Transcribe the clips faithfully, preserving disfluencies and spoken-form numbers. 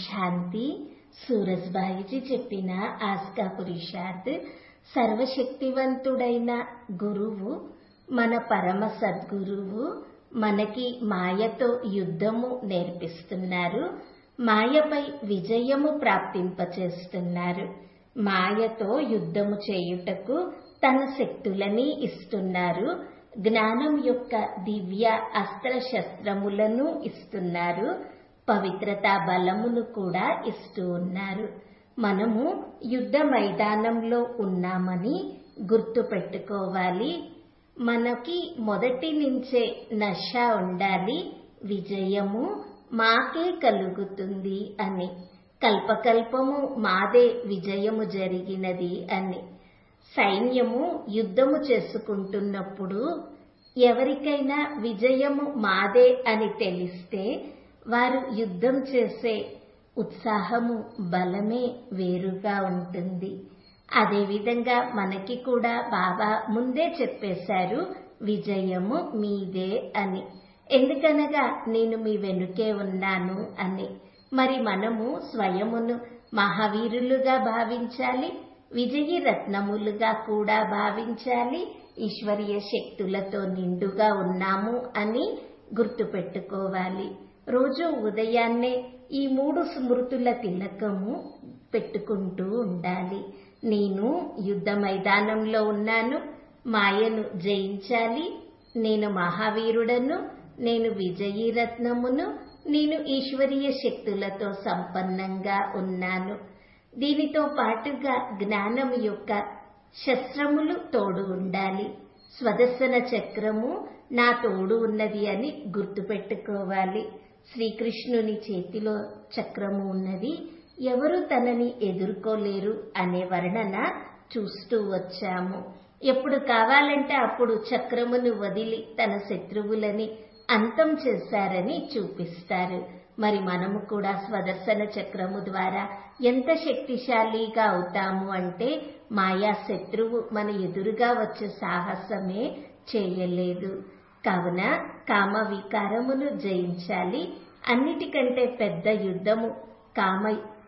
శాంతి. సూరజ్భాయిజీ చెప్పిన ఆస్కా పురుషార్థ్. సర్వశక్తివంతుడైన గురువు, మన పరమ సద్గురువు మనకి మాయతో యుద్ధము నేర్పిస్తున్నారు. మాయపై విజయము ప్రాప్తింపచేస్తున్నారు. మాయతో యుద్ధము చేయుటకు తన శక్తులని ఇస్తున్నారు. జ్ఞానం యొక్క దివ్య అస్త్ర శస్త్రములను ఇస్తున్నారు. పవిత్రతా బలమును కూడా ఇస్తూ ఉన్నారు. మనము యుద్ధ మైదానంలో ఉన్నామని గుర్తు పెట్టుకోవాలి. మనకి మొదటి నుంచే నష ఉండాలి. విజయము మాకే కలుగుతుంది అని, కల్పకల్పము మాదే విజయము జరిగినది అని. సైన్యము యుద్ధము చేసుకుంటున్నప్పుడు ఎవరికైనా విజయము మాదే అని తెలిస్తే వారు యుద్ధం చేసే ఉత్సాహము, బలమే వేరుగా ఉంటుంది. అదేవిధంగా మనకి కూడా బాబా ముందే చెప్పేశారు, విజయము మీదే అని. ఎందుకనగా నేను మీ వెనుకే ఉన్నాను అని. మరి మనము స్వయమును మహావీరులుగా భావించాలి, విజయీ రత్నములుగా కూడా భావించాలి. ఈశ్వరీయ శక్తులతో నిండుగా ఉన్నాము అని గుర్తు పెట్టుకోవాలి. రోజు ఉదయాన్నే ఈ మూడు స్మృతుల తిలకము పెట్టుకుంటూ ఉండాలి. నేను యుద్ధ మైదానంలో ఉన్నాను, మాయను జయించాలి. నేను మహావీరుడను, నేను విజయీ రత్నమును, నేను ఈశ్వరీయ శక్తులతో సంపన్నంగా ఉన్నాను. దీనితో పాటుగా జ్ఞానం యొక్క శస్త్రములు తోడు ఉండాలి. స్వదర్శన చక్రము నా తోడు ఉన్నది అని గుర్తుపెట్టుకోవాలి. శ్రీకృష్ణుని చేతిలో చక్రము ఉన్నది, ఎవరు తనని ఎదుర్కోలేరు అనే వర్ణన చూస్తూ వచ్చాము. ఎప్పుడు కావాలంటే అప్పుడు చక్రమును వదిలి తన శత్రువులని అంతం చేశారని చూపిస్తారు. మరి మనము కూడా స్వదర్శన చక్రము ద్వారా ఎంత శక్తిశాలిగా అవుతాము అంటే మాయా శత్రువు మన ఎదురుగా వచ్చే సాహసమే చేయలేదు. కావున కామ వికారమును జయించాలి. అన్నిటికంటే పెద్ద యుద్ధము కామ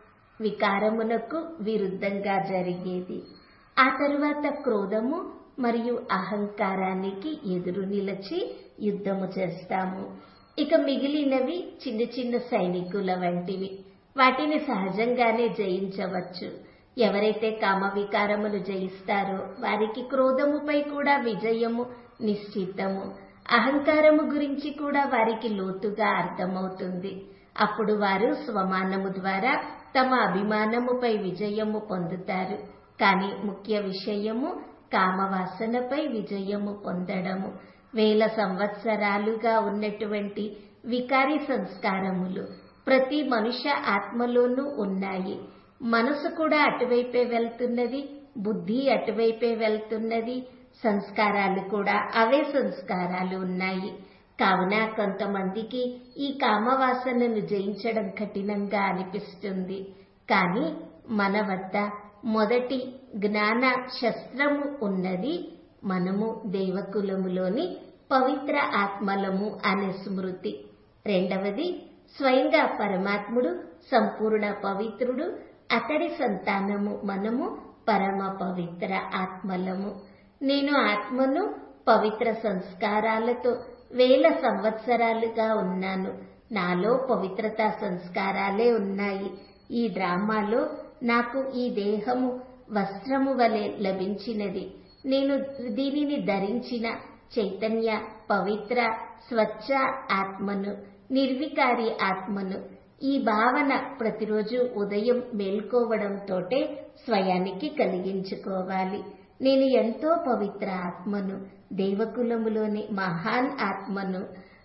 వికారమునకు విరుద్ధంగా జరిగేది. ఆ తరువాత క్రోధము మరియు అహంకారానికి ఎదురు నిలిచి యుద్ధము చేస్తాము. ఇక మిగిలినవి చిన్న చిన్న సైనికుల వంటివి. వాటిని సహజంగానే జయించవచ్చు. ఎవరైతే కామ వికారములు జయిస్తారో వారికి క్రోధముపై కూడా విజయము నిశ్చితము. అహంకారము గురించి కూడా వారికి లోతుగా అర్థమవుతుంది. అప్పుడు వారు స్వమానము ద్వారా తమ అభిమానముపై విజయము పొందుతారు. కానీ ముఖ్య విషయము కామవాసనపై విజయము పొందడము. వేల సంవత్సరాలుగా ఉన్నటువంటి వికారి సంస్కారములు ప్రతి మనుష్య ఆత్మలోనూ ఉన్నాయి. మనసు కూడా అటువైపే వెళ్తున్నది, బుద్ధి అటువైపే వెళ్తున్నది, సంస్కారాలు కూడా అవే సంస్కారాలు ఉన్నాయి. కావున కొంతమందికి ఈ కామవాసనను జయించడం కఠినంగా అనిపిస్తుంది. కానీ మన వద్ద మొదటి జ్ఞాన శస్త్రము ఉన్నది. మనము దేవకులములోని పవిత్ర ఆత్మలము అనే స్మృతి. రెండవది, స్వయంగా పరమాత్ముడు సంపూర్ణ పవిత్రుడు, అతడి సంతానము మనము పరమ పవిత్ర ఆత్మలము. నేను ఆత్మను పవిత్ర సంస్కారాలతో వేల సంవత్సరాలుగా ఉన్నాను. నాలో పవిత్రతా సంస్కారాలే ఉన్నాయి. ఈ డ్రామాలో నాకు ఈ దేహము వస్త్రము వలె లభించినది. నేను దీనిని ధరించిన చైతన్య పవిత్ర స్వచ్ఛ ఆత్మను, నిర్వికారి ఆత్మను. ఈ భావన ప్రతిరోజు ఉదయం మేల్కోవడంతోటే స్వయానికి కలిగించుకోవాలి. నేను ఎంతో పవిత్ర ఆత్మను, దేవకులములోని మహాన్ ఆత్మను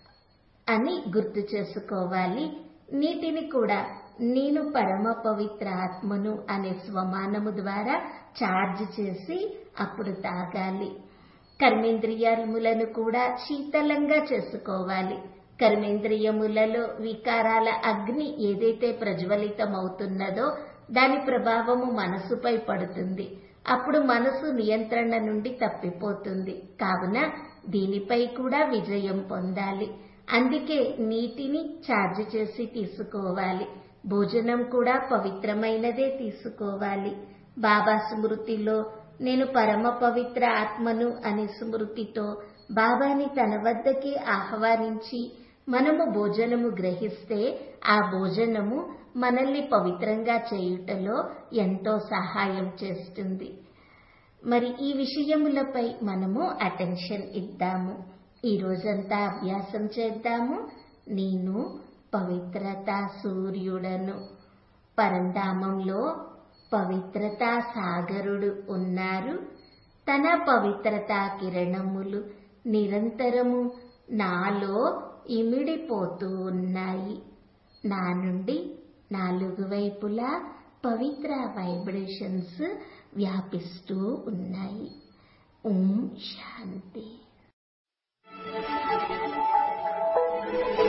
అని గుర్తు చేసుకోవాలి. నీటిని కూడా నేను పరమ పవిత్ర ఆత్మను అనే స్వమానము ద్వారా ఛార్జ్ చేసి అప్పుడు తాగాలి. కర్మేంద్రియములను కూడా శీతలంగా చేసుకోవాలి. కర్మేంద్రియములలో వికారాల అగ్ని ఏదైతే ప్రజ్వలితమవుతున్నదో దాని ప్రభావము మనసుపై పడుతుంది. అప్పుడు మనసు నియంత్రణ నుండి తప్పిపోతుంది. కావున దీనిపై కూడా విజయం పొందాలి. అందుకే నీటిని ఛార్జ్ చేసి తీసుకోవాలి. భోజనం కూడా పవిత్రమైనదే తీసుకోవాలి. బాబా స్మృతిలో నేను పరమ పవిత్ర ఆత్మను అనే స్మృతితో బాబాని తన వద్దకి ఆహ్వానించి మనము భోజనము గ్రహిస్తే ఆ భోజనము మనల్ని పవిత్రంగా చేయుటలో ఎంతో సహాయం చేస్తుంది. మరి ఈ విషయములపై మనము అటెన్షన్ ఇద్దాము. ఈ రోజంతా అభ్యాసం చేద్దాము. నేను పవిత్రతా సూర్యుడను. పరంధామంలో పవిత్రతా సాగరుడు ఉన్నారు. తన పవిత్రతా కిరణములు నిరంతరము నాలో ఇమిడిపోతూ ఉన్నాయి. నా నుండి నాలుగు వైపులా పవిత్ర వైబ్రేషన్స్ వ్యాపిస్తూ ఉన్నాయి. ఓం శాంతి.